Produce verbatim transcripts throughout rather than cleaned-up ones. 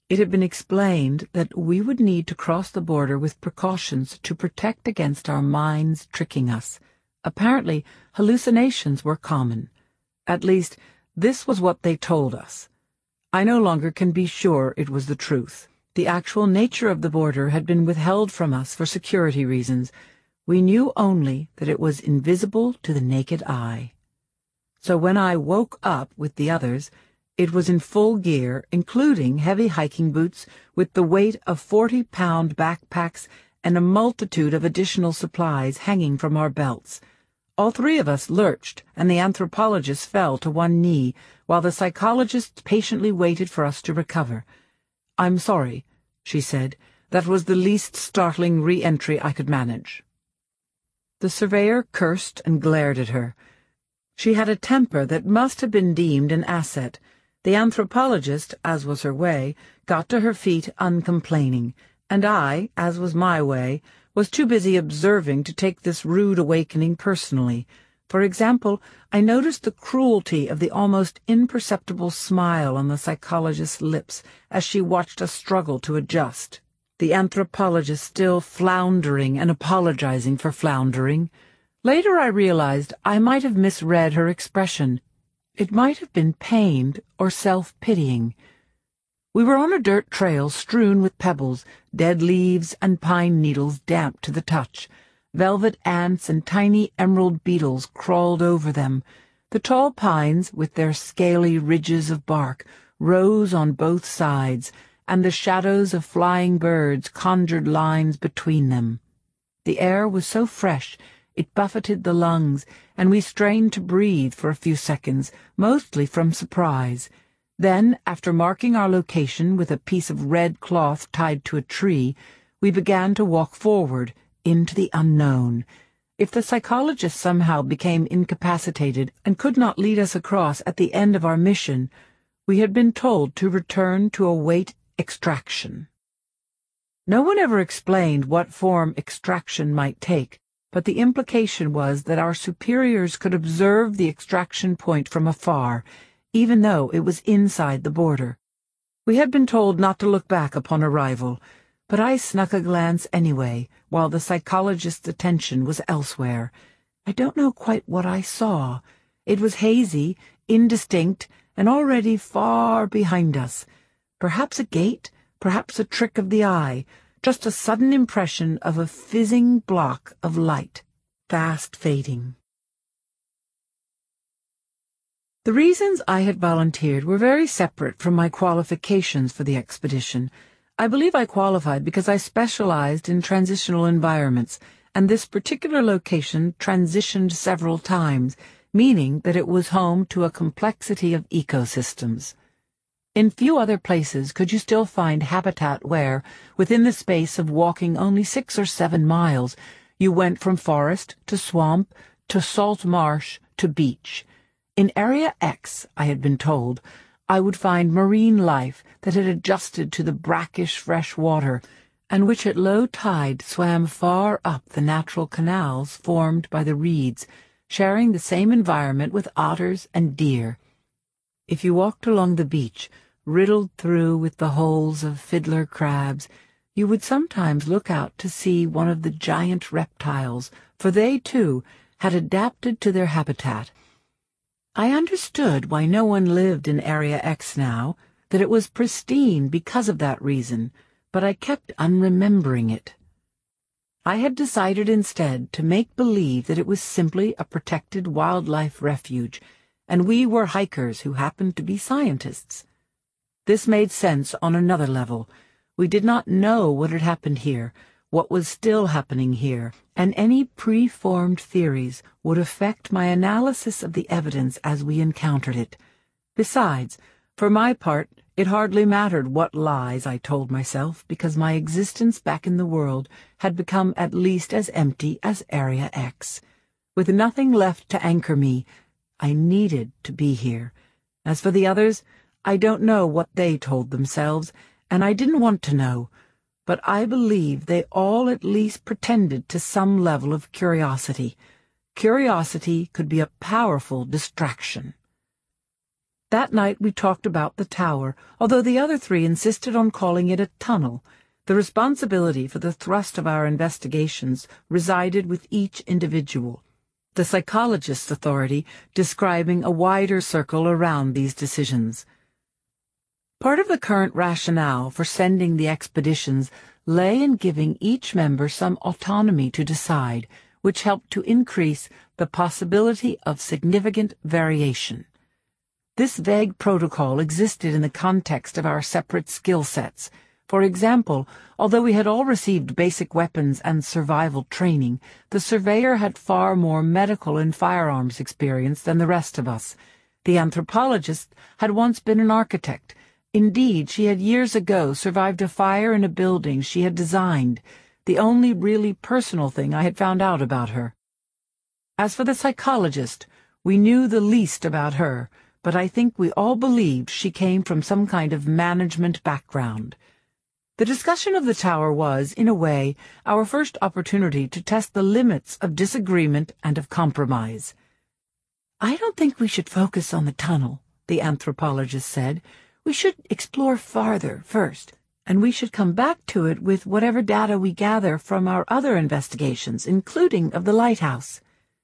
It had been explained that we would need to cross the border with precautions to protect against our minds tricking us. Apparently, hallucinations were common. At least, this was what they told us. I no longer can be sure it was the truth. The actual nature of the border had been withheld from us for security reasons. We knew only that it was invisible to the naked eye. So when I woke up with the others, it was in full gear, including heavy hiking boots with the weight of forty-pound backpacks and a multitude of additional supplies hanging from our belts. All three of us lurched, and the anthropologist fell to one knee, while the psychologist patiently waited for us to recover. "I'm sorry," she said. "That was the least startling re-entry I could manage." The surveyor cursed and glared at her. She had a temper that must have been deemed an asset. The anthropologist, as was her way, got to her feet uncomplaining, and I, as was my way, was too busy observing to take this rude awakening personally. For example, I noticed the cruelty of the almost imperceptible smile on the psychologist's lips as she watched us struggle to adjust, the anthropologist still floundering and apologizing for floundering. Later I realized I might have misread her expression. It might have been pained or self-pitying. We were on a dirt trail strewn with pebbles, dead leaves and pine needles damp to the touch. Velvet ants and tiny emerald beetles crawled over them. The tall pines, with their scaly ridges of bark, rose on both sides, and the shadows of flying birds conjured lines between them. The air was so fresh it buffeted the lungs, and we strained to breathe for a few seconds, mostly from surprise. Then, after marking our location with a piece of red cloth tied to a tree, we began to walk forward into the unknown. If the psychologist somehow became incapacitated and could not lead us across at the end of our mission, we had been told to return to await extraction. No one ever explained what form extraction might take, but the implication was that our superiors could observe the extraction point from afar, even though it was inside the border. We had been told not to look back upon arrival, but I snuck a glance anyway, while the psychologist's attention was elsewhere. I don't know quite what I saw. It was hazy, indistinct, and already far behind us. Perhaps a gate, perhaps a trick of the eye, just a sudden impression of a fizzing block of light, fast fading. The reasons I had volunteered were very separate from my qualifications for the expedition. I believe I qualified because I specialized in transitional environments, and this particular location transitioned several times, meaning that it was home to a complexity of ecosystems. In few other places could you still find habitat where, within the space of walking only six or seven miles, you went from forest to swamp to salt marsh to beach. In Area X, I had been told, I would find marine life that had adjusted to the brackish fresh water, and which at low tide swam far up the natural canals formed by the reeds, sharing the same environment with otters and deer. If you walked along the beach, riddled through with the holes of fiddler crabs, you would sometimes look out to see one of the giant reptiles, for they, too, had adapted to their habitat. I understood why no one lived in Area X now, that it was pristine because of that reason, but I kept unremembering it. I had decided instead to make believe that it was simply a protected wildlife refuge, and we were hikers who happened to be scientists. This made sense on another level. We did not know what had happened here, what was still happening here, and any preformed theories would affect my analysis of the evidence as we encountered it. Besides, for my part, it hardly mattered what lies I told myself, because my existence back in the world had become at least as empty as Area X. With nothing left to anchor me, I needed to be here. As for the others, I don't know what they told themselves, and I didn't want to know, but I believe they all at least pretended to some level of curiosity. Curiosity could be a powerful distraction. That night we talked about the tower, although the other three insisted on calling it a tunnel. The responsibility for the thrust of our investigations resided with each individual, the psychologist's authority describing a wider circle around these decisions. Part of the current rationale for sending the expeditions lay in giving each member some autonomy to decide, which helped to increase the possibility of significant variation. This vague protocol existed in the context of our separate skill sets. For example, although we had all received basic weapons and survival training, the surveyor had far more medical and firearms experience than the rest of us. The anthropologist had once been an architect. Indeed, she had years ago survived a fire in a building she had designed, the only really personal thing I had found out about her. As for the psychologist, we knew the least about her, but I think we all believed she came from some kind of management background. The discussion of the tower was, in a way, our first opportunity to test the limits of disagreement and of compromise. "I don't think we should focus on the tunnel," the anthropologist said. "We should explore farther first, and we should come back to it with whatever data we gather from our other investigations, including of the lighthouse."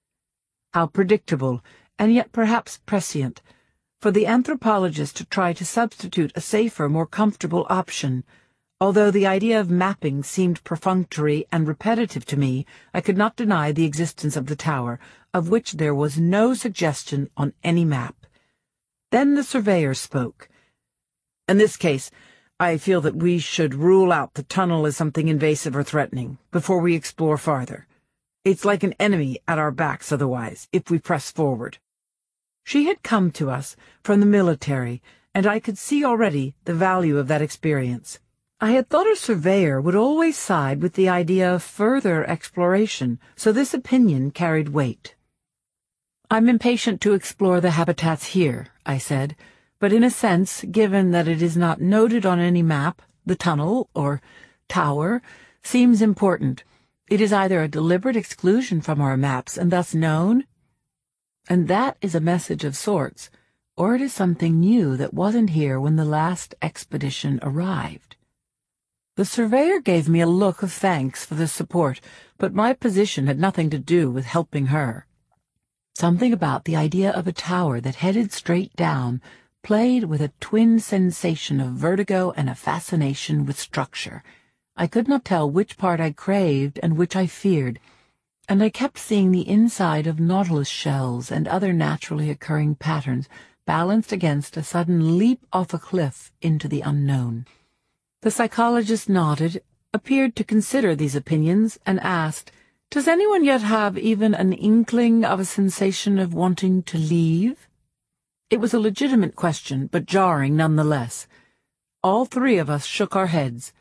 How predictable, and yet perhaps prescient, for the anthropologist to try to substitute a safer, more comfortable option. Although the idea of mapping seemed perfunctory and repetitive to me, I could not deny the existence of the tower, of which there was no suggestion on any map. Then the surveyor spoke. "In this case, I feel that we should rule out the tunnel as something invasive or threatening, before we explore farther. It's like an enemy at our backs otherwise, if we press forward." She had come to us from the military, and I could see already the value of that experience. I had thought a surveyor would always side with the idea of further exploration, so this opinion carried weight. "I'm impatient to explore the habitats here," I said, "but in a sense, given that it is not noted on any map, the tunnel, or tower, seems important. It is either a deliberate exclusion from our maps and thus known, and that is a message of sorts, or it is something new that wasn't here when the last expedition arrived." The surveyor gave me a look of thanks for the support, but my position had nothing to do with helping her. Something about the idea of a tower that headed straight down played with a twin sensation of vertigo and a fascination with structure. I could not tell which part I craved and which I feared, and I kept seeing the inside of nautilus shells and other naturally occurring patterns balanced against a sudden leap off a cliff into the unknown. The psychologist nodded, appeared to consider these opinions, and asked, "Does anyone yet have even an inkling of a sensation of wanting to leave?" It was a legitimate question, but jarring nonetheless. All three of us shook our heads.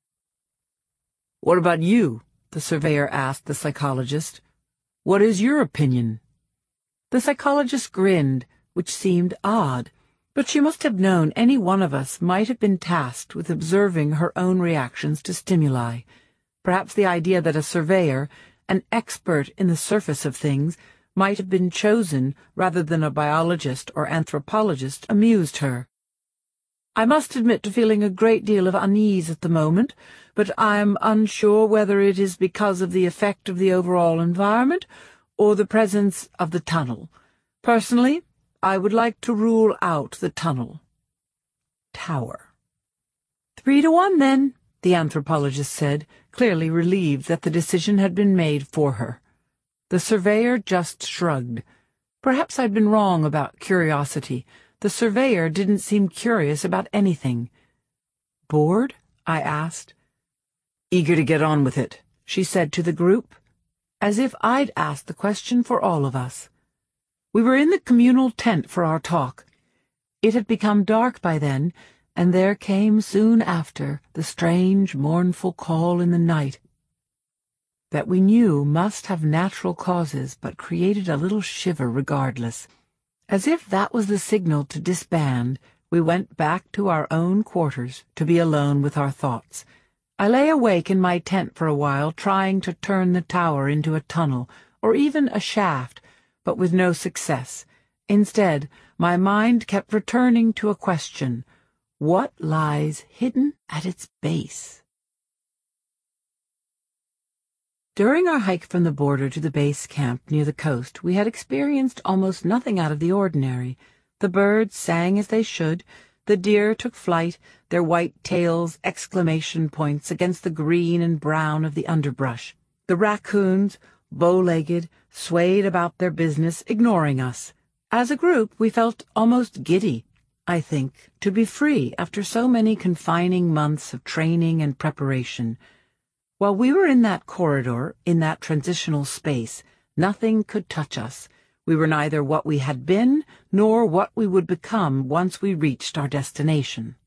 "What about you?" the surveyor asked the psychologist. "What is your opinion?" The psychologist grinned, which seemed odd. But she must have known any one of us might have been tasked with observing her own reactions to stimuli. Perhaps the idea that a surveyor, an expert in the surface of things, might have been chosen rather than a biologist or anthropologist amused her. "I must admit to feeling a great deal of unease at the moment, but I am unsure whether it is because of the effect of the overall environment or the presence of the tunnel. Personally, I would like to rule out the tunnel." Tower. "Three to one, then," the anthropologist said, clearly relieved that the decision had been made for her. The surveyor just shrugged. Perhaps I'd been wrong about curiosity. The surveyor didn't seem curious about anything. "Bored?" I asked. "Eager to get on with it," she said to the group, as if I'd asked the question for all of us. We were in the communal tent for our talk. It had become dark by then, and there came soon after the strange, mournful call in the night that we knew must have natural causes but created a little shiver regardless. As if that was the signal to disband, we went back to our own quarters to be alone with our thoughts. I lay awake in my tent for a while, trying to turn the tower into a tunnel, or even a shaft, but with no success. Instead, my mind kept returning to a question: what lies hidden at its base? During our hike from the border to the base camp near the coast, we had experienced almost nothing out of the ordinary. The birds sang as they should, the deer took flight, their white tails exclamation points against the green and brown of the underbrush. The raccoons, bow-legged, swayed about their business, ignoring us. As a group, we felt almost giddy, I think, to be free after so many confining months of training and preparation. While we were in that corridor, in that transitional space, nothing could touch us. We were neither what we had been, nor what we would become once we reached our destination.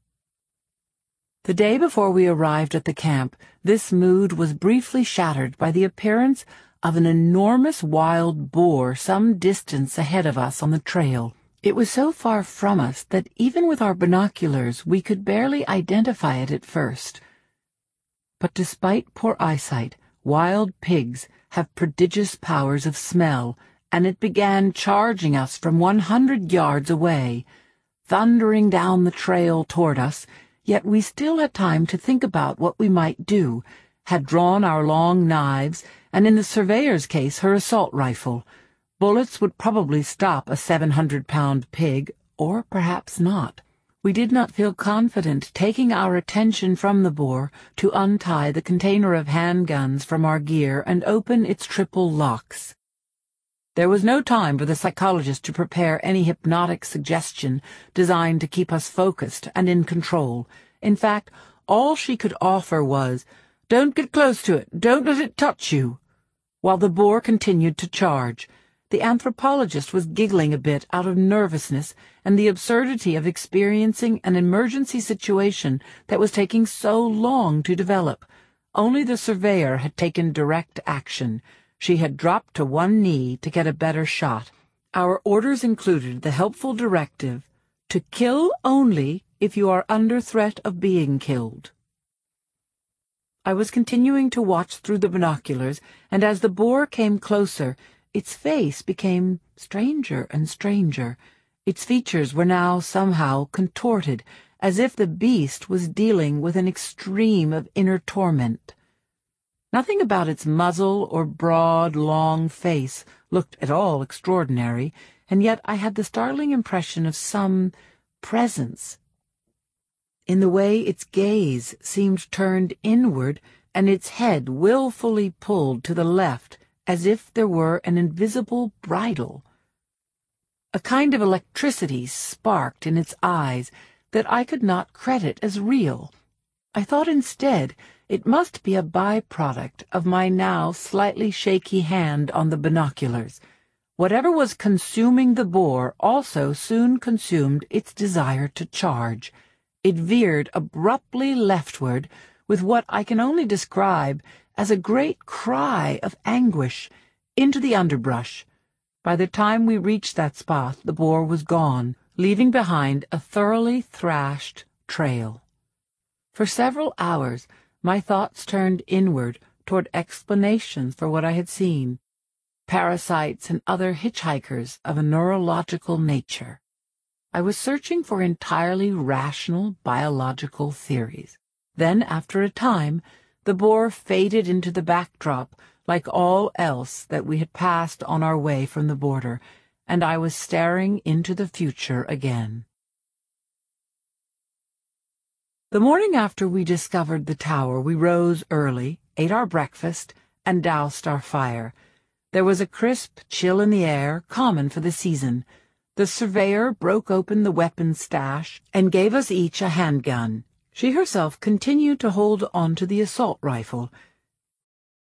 The day before we arrived at the camp, this mood was briefly shattered by the appearance of an enormous wild boar some distance ahead of us on the trail. It was so far from us that even with our binoculars we could barely identify it at first. But despite poor eyesight, wild pigs have prodigious powers of smell, and it began charging us from one hundred yards away, thundering down the trail toward us, yet we still had time to think about what we might do, had drawn our long knives, and in the surveyor's case her assault rifle. Bullets would probably stop a seven hundred pound pig, or perhaps not. We did not feel confident taking our attention from the boar to untie the container of handguns from our gear and open its triple locks. There was no time for the psychologist to prepare any hypnotic suggestion designed to keep us focused and in control. In fact, all she could offer was, "Don't get close to it, don't let it touch you," while the boar continued to charge. The anthropologist was giggling a bit out of nervousness and the absurdity of experiencing an emergency situation that was taking so long to develop. Only the surveyor had taken direct action. She had dropped to one knee to get a better shot. Our orders included the helpful directive to kill only if you are under threat of being killed. I was continuing to watch through the binoculars, and as the boar came closer, its face became stranger and stranger. Its features were now somehow contorted, as if the beast was dealing with an extreme of inner torment. Nothing about its muzzle or broad, long face looked at all extraordinary, and yet I had the startling impression of some presence in the way its gaze seemed turned inward and its head willfully pulled to the left, as if there were an invisible bridle. A kind of electricity sparked in its eyes that I could not credit as real. I thought instead it must be a byproduct of my now slightly shaky hand on the binoculars. Whatever was consuming the boar also soon consumed its desire to charge. It veered abruptly leftward with what I can only describe as a great cry of anguish into the underbrush. By the time we reached that spot, the boar was gone, leaving behind a thoroughly thrashed trail. For several hours, my thoughts turned inward toward explanations for what I had seen, parasites and other hitchhikers of a neurological nature. I was searching for entirely rational biological theories. Then, after a time, the boar faded into the backdrop like all else that we had passed on our way from the border, and I was staring into the future again. The morning after we discovered the tower, we rose early, ate our breakfast, and doused our fire. There was a crisp chill in the air, common for the season. The surveyor broke open the weapons stash and gave us each a handgun. She herself continued to hold on to the assault rifle,